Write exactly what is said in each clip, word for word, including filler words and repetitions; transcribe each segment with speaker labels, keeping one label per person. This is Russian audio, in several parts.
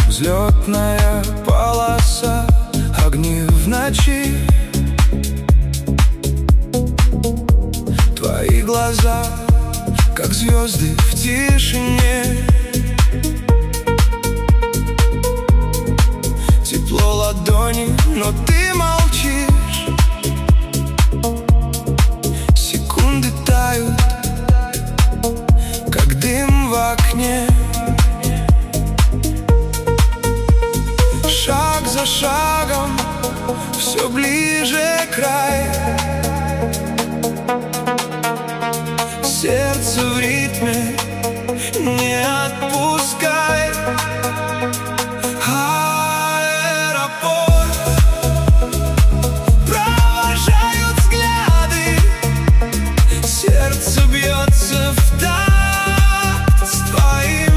Speaker 1: взлетная полоса, огни в ночи. Твои глаза, как звезды в тишине. Тепло ладони, но ты молчишь. Секунды тают, как дым в окне. Шаг за шагом, все ближе край. Сердце в ритме, не отпускай. Аэропорт, провожают взгляды. Сердце бьется в такт с твоим.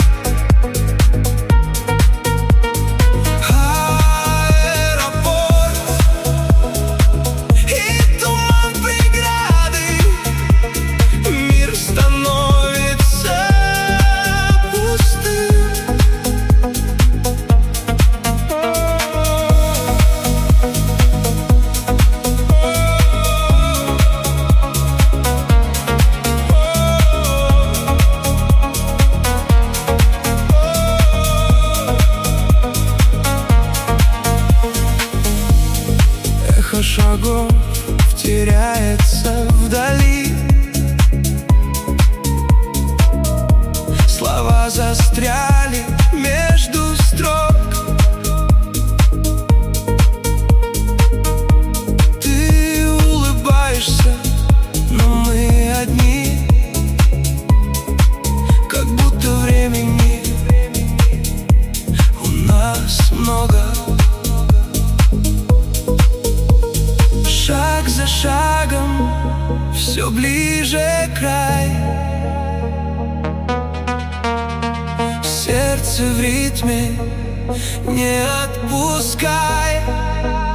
Speaker 1: Эхо шагов теряется вдали. Слова застряли между строк. Ты улыбаешься, но мы одни. Как будто времени у нас много. Шаг за шагом, все ближе край. Сердце в ритме, не отпускай.